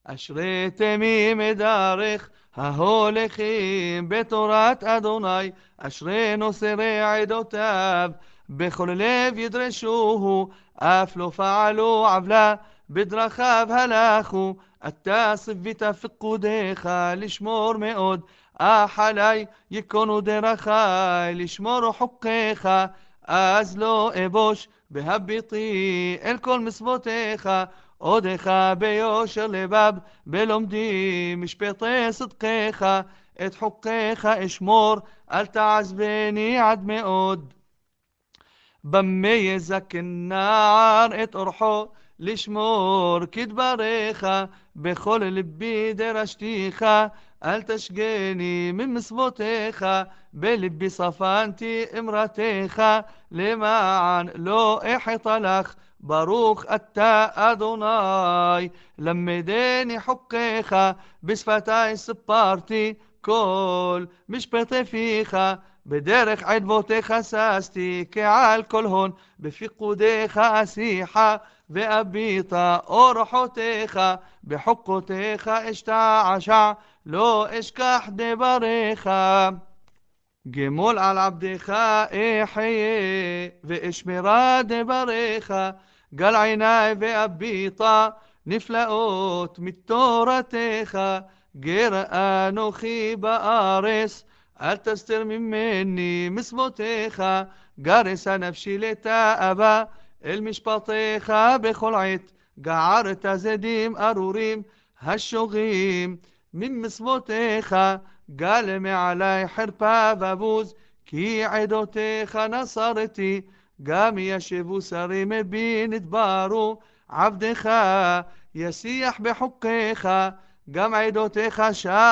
אשרי תמים דרך ההולכים בתורת אדוני, אשרי נוסרי עדותיו, בכל לב ידרשוהו, אף לא פעלו עוולה, בדרכיו הלכו. אתה ציווית פקודיך לשמור מאוד, אך עלי ייכונו דרכי לשמור חוקיך, אז לא אבוש בהביטי אל כל מצוותיך, עודך ביושר לבב, בלומדי משפטי צדקך, את חוקיך אשמור, אל תעזבני עד מאוד. במה יזקן נער את אורחו, לשמור כדבריך, בכל ליבי דרשתיך, אל תשגני ממצוותיך, בלבי צפנתי אמרתך, למען לא אחטא לך, ברוך אתה אדוני. למדני חוקיך, בשפתי ספרתי כל משפטי פיך, בדרך עדבותיך ששתי כעל כל הון, בפקודיך אשיחה ואביטה אורחותיך, בחוקותיך אשתעשע, לא אשכח דבריך. גמול על עבדך אחיה, ואשמרה דבריך, גל עיני ואביטה, נפלאות מתורתך, גר אנוכי בארץ, אל תסתר ממני מצוותיך, גרס נפשי לתאווה, אל משפטיך בכל עת, גערת זדים ארורים, השוגים ממצוותיך, גל מעלי חרפה ובוז, כי עדותיך נסרתי, גם ישבו שרים בי נדברו, עבדך ישיח בחוקיך, גם עדותיך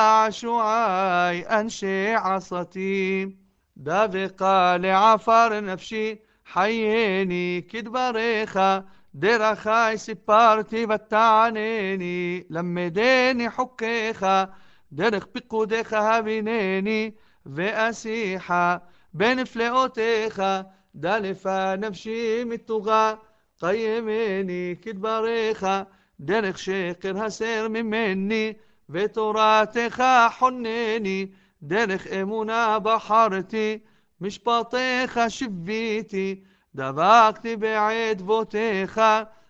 שעשועי אנשי עשתי. דבקה לעפר נפשי, חייני כדבריך, דרכי סיפרתי ותענני, למדני חוקיך, דרך פקודיך הבינני, ואשיחה בנפלאותיך, דלפה נפשי מתוגה, קיימני כדבריך, דרך שקר הסר ממני, ותורתך חונני, דרך אמונה בחרתי, משפטיך שביתי, דבקתי בעדבותיך,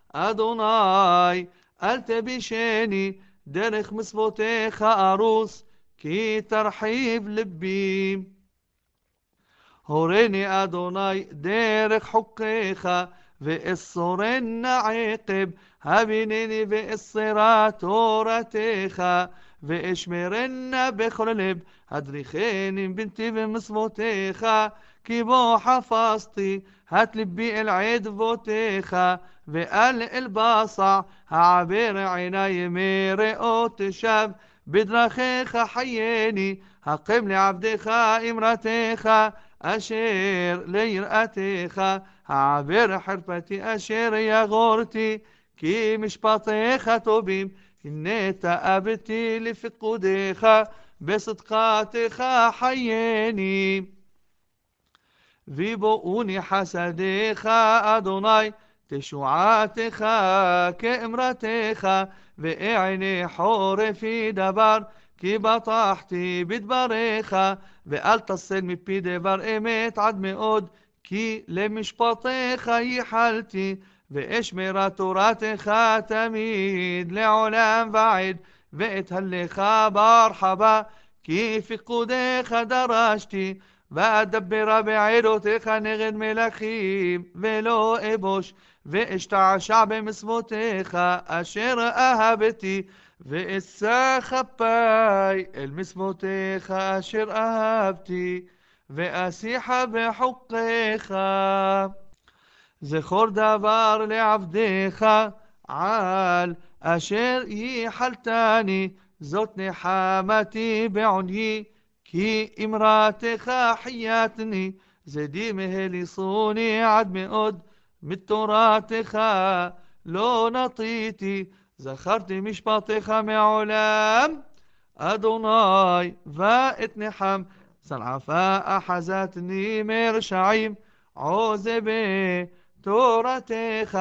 אדוני, אל תבישני, דרך מצוותיך ארוס, כי תרחיב ליבי. הורני אדוני דרך חוקיך, ואסורנה עקב, הבינני ואסרה תורתך, ואשמרנה בכל לב, הדריכני בנתיב מצוותיך, כי בו חפשתי, הט ליבי אל עדבותיך, ואל אל בצע, העבר עיני מראות שב, בדרכיך חייני, הקם לעבדך אמרתך, אשר ליראתך, העבר חרפתי אשר יגורתי, כי משפטיך טובים, הנה תאבתי לפקודיך, בצדקתך חייני. ויבואוני חסדיך אדוני, תשועתך כאמרתך, ואענה חורפי דבר, כי בטחתי בדבריך, ואל תסל מפי דבר אמת עד מאוד, כי למשפטיך ייחלתי, ואשמרה תורתך תמיד לעולם ועד, ואתהלך בהרחבה, כי פקודיך דרשתי, ואדברה בעדותיך נגד מלכים, ולא אבוש, ואשתעשע במצוותיך אשר אהבתי, ואשא כפי אל מצוותיך אשר אהבתי, ואשיחה בחוקיך. זכור דבר לעבדיך, על אשר ייחלתני, זאת נחמתי בעוניי, כי אמרתך חייתני, זדי מהליסוני עד מאוד, מתורתך לא נטיתי, זכרתי משפטיך מעולם, אדוני ואתנחם, צלעפה אחזתני מרשעים, עוז בתורתך,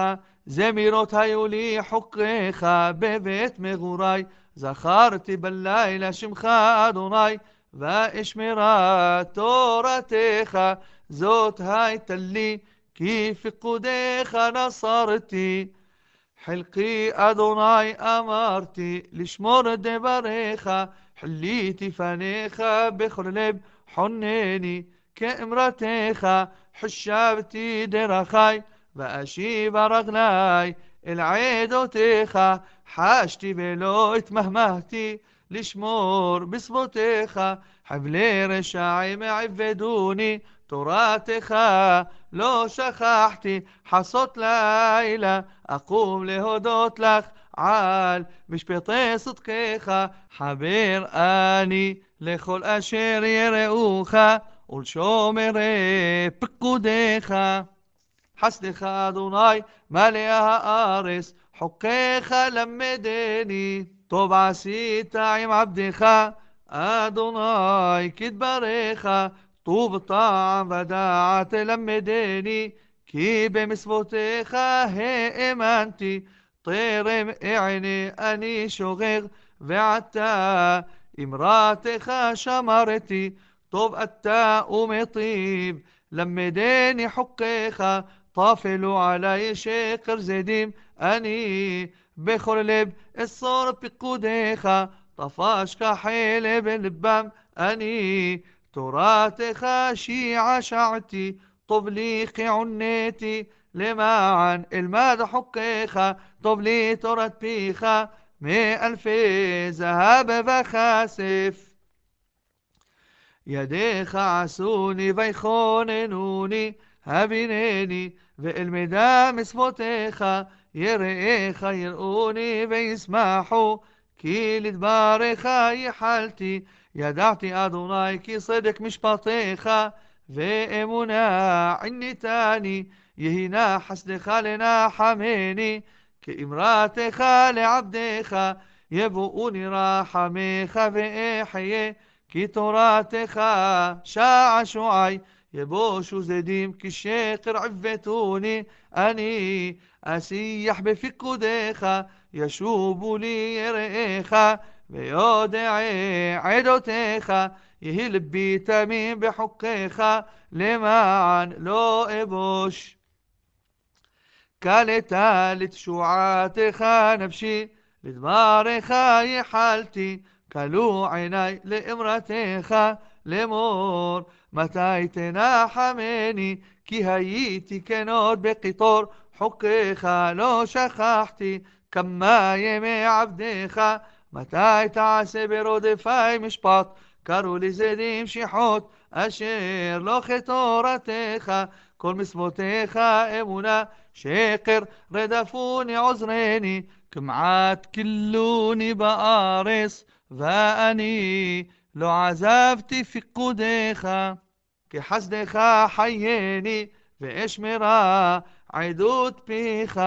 זמירות היו לי חוקריך בבית מגורי, זכרתי בלילה שמך אדוני, ואשמרה תורתך, זאת הייתה לי, כי פקודיך נסרתי. חלקי אדוני אמרתי, לשמור דבריך, חליתי פניך בכל לב, חונני כאמרתך, חשבתי דרכי, ואשיב רגלי אל עדותיך, חשתי ולא התמהמהתי, לשמור בשפותיך, חבלי רשעים עבדוני, תורתך לא שכחתי, חסות לילה אקום להודות לך על משפטי צדקך, חבר אני לכל אשר יראוך ולשומרי פקודיך. חסדך אדוני מלא הארץ, חוקיך למדני, טוב עשית עם עבדך אדוני כדבריך, טוב טעם ודעת למדני, כי במצוותיך האמנתי, טרם עיני אני שוגר, ועתה אמרתך שמרתי, טוב אתה ומטיב, למדני חוקיך, טפלו עלי שקר זדים, אני בכל לב אסור פקודיך, טפש כחלב בלבם, אני תורתך שעשעתי, טוב לי כעוניתי, למען אלמד חוקיך, טוב לי תורת פיך, מאלפי זהב וכסף. ידיך עשוני ויכוננוני, הבינני ואלמדה מצוותיך, יראיך יראוני וישמחו, כי לדבריך ייחלתי, ידעתי אדוני כי צדק משפטיך, ואמונה עניתני, יהינה חסדך לנחמני, כאמרתך לעבדך, יבואוני רחמך ואחיה, כי תורתך שעשועי, יבושו זדים כשקר עבטוני, אני אשיח בפקודיך, ישובו לי יראיך, ויודעי עדותיך, יהי לבי תמים בחוקיך, למען לא אבוש. קלטה לתשועתך נפשי, לדבריך ייחלתי, כלו עיני לאמרתך, לאמור מתי תנחמני, כי הייתי כנות בקטור, חוקיך לא שכחתי, כמה ימי עבדך, מתי תעשה ברודפי משפט, קראו לי זדים שיחות, אשר לא כתורתך, כל מצוותיך אמונה, שקר רדפוני עוזרני, כמעט כלוני בארץ, ואני לא עזבתי פקודיך, כחסדך חייני, ואשמרה עדות פיך.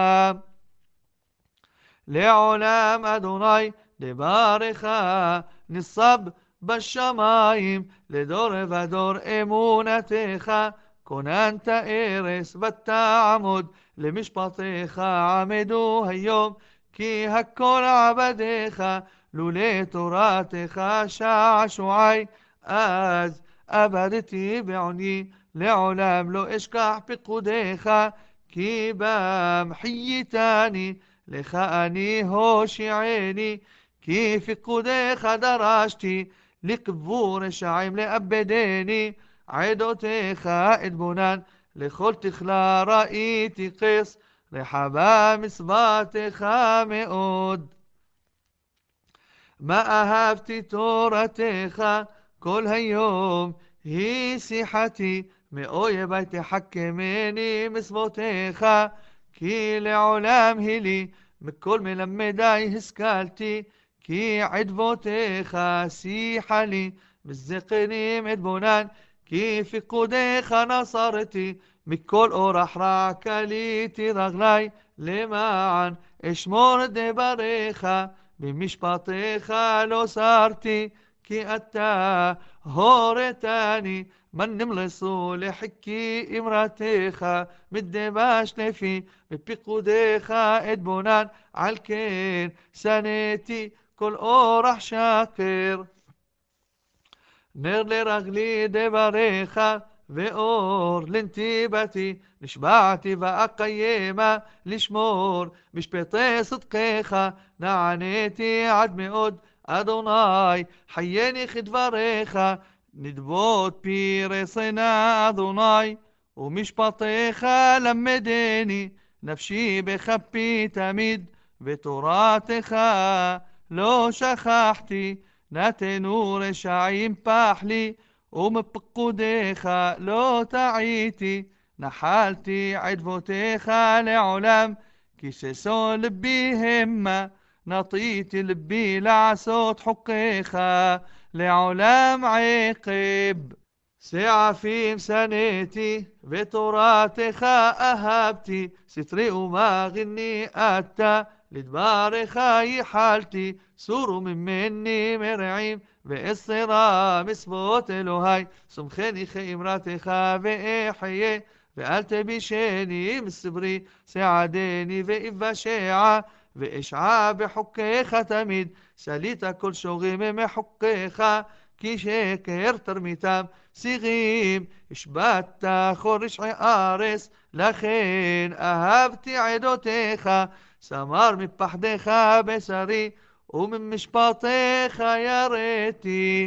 לעולם אדוני דברך ניצב בשמיים, לדור ודור אמונתך, כוננת ארץ ותעמוד, למשפטיך עמדו היום, כי הכל עבדיך, לולא תורתך שעשועי, אז אבדתי בעוני, לעולם לא אשכח פקודיך, כי בם חייתני, לך אני הושיעני, כי פקודיך דרשתי, לקבור רשעים לאבדני, עדותיך אתבונן, לכל תכלה ראיתי קס, רחבה מצוותיך מאוד. מה אהבתי תורתך, כל היום היא שיחתי, מאויבי תחכמני מצוותיך, כי לעולם היא לי, מכל מלמדי השכלתי, כי עדבותיך שיחה לי, מזקנים אתבונן, כי פקודיך נסרתי, מכל אורח רע קליתי רגלי, למען אשמור דבריך, במשפטיך לא סרתי, כי אתה הורתני, من نملسو لحكي امراتيخ مدباش نفي ببقوديخ ادبونان عالكين سنتي كل أورح شاكر نر لرجلي دبريخ ואור לנתיבתי, נשבעתי ואקיימה לשמור משפטי צדקך, נעניתי עד מאוד, אדוני, חייני כדבריך, נדבות פי רצנה אדוני, ומשפטיך למדני, נפשי בכפי תמיד, ותורתך לא שכחתי, נתנו רשעים פח לי, ומפקודיך לא טעיתי, נחלתי עדבותיך לעולם, כי ששון לבי המה, נטיתי לבי לעשות חוקיך, לעולם עקב. שעפים שנאתי, ותורתך אהבתי, סתרי ומגני אתה, לדברך ייחלתי, סורו ממני מרעים, ואסרה מצוות אלוהי, סומכני כאמרתך ואחיה, ואל תבישני מסברי, סעדני ואבשע, ואשעה בחוקיך תמיד, סלית כל שורים מחוקיך, כי שקר תרמיתם שירים, השבעת כל רשעי ארץ, לכן אהבתי עדותיך, סמר מפחדך בשרי, וממשפטיך יראתי.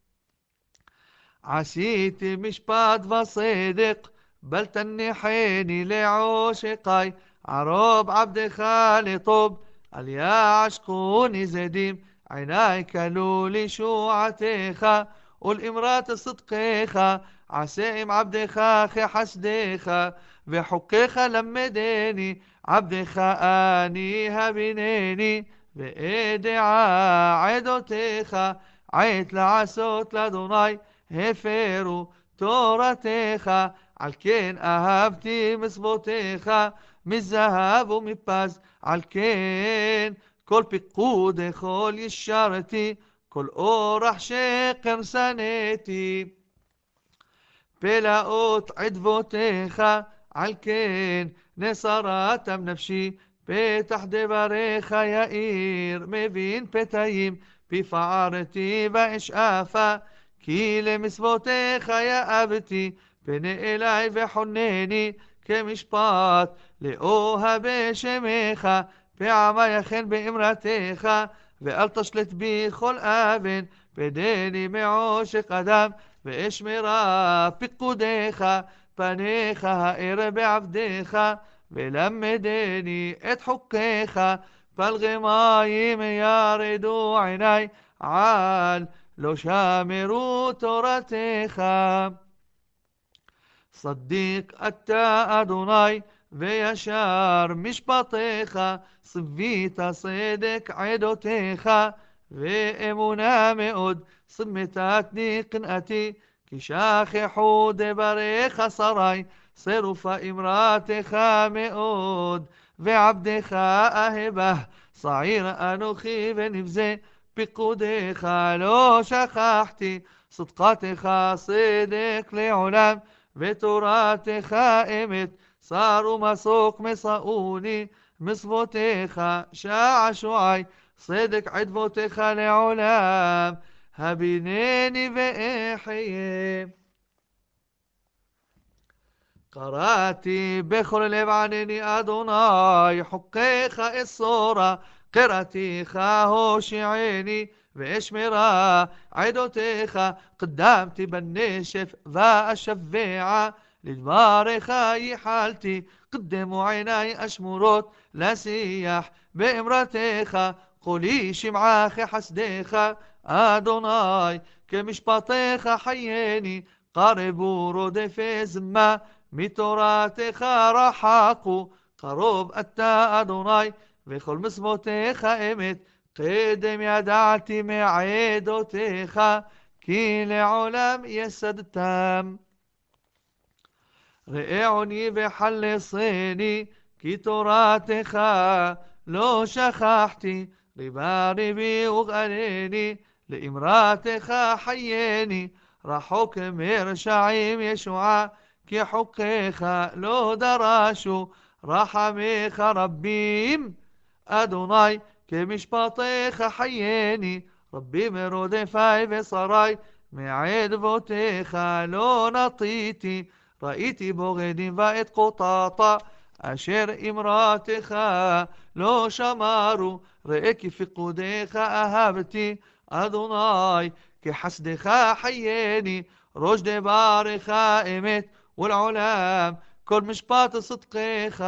עשיתי משפט וצדק, בל תניחני לעושקי, ערוב עבדך לטוב, אל יעשקוני זדים, עיני כלו לשועתך, ולאמרת צדקך, עשה עם עבדך כחסדך, וחוקיך למדני, עבדך אני הבינני, ואדעה עדותיך, עת לעשות לאדוני, הפרו תורתך, על כן אהבתי מצוותיך, מזהב ומפז, על כן כל פיקוד כל ישרתי, כל אורח שקר שנאתי. פלאות עדבותיך, על כן נסרתם נפשי, פתח דבריך יאיר, מבין פתאים, בפערתי ואשאפה, כי למצוותיך יאבתי, פנה אלי וחונני, כמשפט לאוהבי שמך, פעמה יכן באמרתך, ואל תשלט בי כל אבן, פדני מעושק אדם, ואשמרה פיקודיך, פניך האר בעבדיך, ולמדני את חוקיך, פלגי מים ירדו עיני, על לא שמרו תורתך. صديق אתה אדוני, וישר משפטיך, צבית צדק עדותיך, ואמונה מאוד, צמתתני קנאתי, כי שכחו דבריך שרי, צירופה אמרתך מאוד, ועבדך אהבה, צעיר אנוכי ונבזה, פיקודיך לא שכחתי, צדקתך צדק לעולם, ותורתך אמת, שר ומסוק מסעוני, מצוותיך שעשועי, צדק עדבותיך לעולם, הבינני ואחיה. קראתי בכל לב ענני אדוני, חוקיך אסורה, קראתיך הושיעני, ואשמרה עדותיך, קדמתי בנשף ואשבע, לדבריך ייחלתי, קדמו עיני אשמורות, לשיח באמרתך, קולי שמעה כחסדך, אדוני, כמשפטיך חייני, קרבו רודפי זמה, מתורתך רחקו, קרוב אתה אדוני, וכל מצוותיך אמת, קדם ידעתי מעדותיך, כי לעולם יסדתם. ראה עוני וחלצני, כי תורתך לא שכחתי, ריבה ריבי וגאלני, לאמרתך חייני, רחוק מרשעים ישועה, כי חוקיך לא דרשו, רחמיך רבים. אדוני, כמשפטיך חייני, רבים מרודפי ושרי, מעדבותיך לא נטיתי, ראיתי בוגדים ואת קטטה, אשר אמרתך לא שמרו, ראה כי פקודיך אהבתי, אדוני, כחסדך חייני, ראש דברך אמת, ולעולם כל משפט צדקך.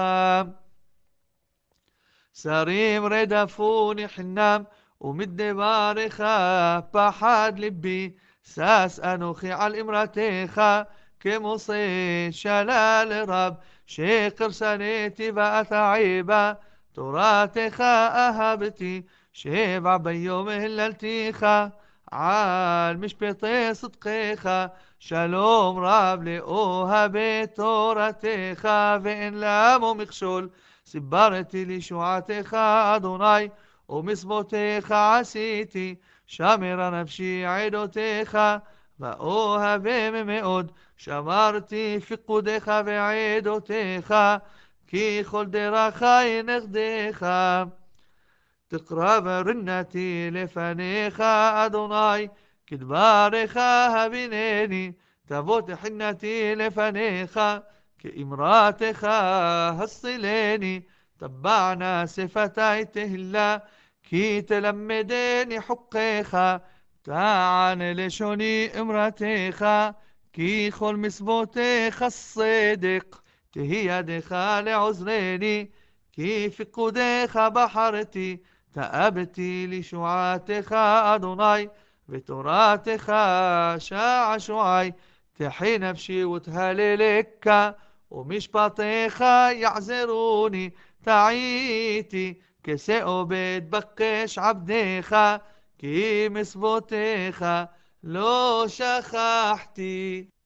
שרים רדפוני חנם, ומדברך פחד ליבי, שש אנוכי על אמרתך, כמוסה שלל רב, שקר שנאתי ואתעבה, תורתך אהבתי, שבע ביום הללתיך, על משפטי צדקך, שלום רב לאוהבי תורתך, ואין למו מכשול. סיברתי לישועתך אדוני, ומצוותיך עשיתי, שמרה נפשי עדותיך, ואוהבם מאוד, שמרתי פקודיך ועדותיך, כי כל דרכי נכדיך. תקרב רנתי לפניך אדוני, כדברך הבינני, תבוא תחנתי לפניך, כאמרתך הצילני, טבענה שפתי תהילה, כי תלמדני חוקיך, תען לשוני אמרתך, כי כל מצוותיך צדק, תהי ידך לעזרני, כי פקודיך בחרתי, תאבתי לישועתך אדוני, ותורתך שעשועי, תחי נפשי ותהללך, ומשפטיך יעזרוני, טעיתי, כשעובד בקש עבדך, כי מצוותיך לא שכחתי.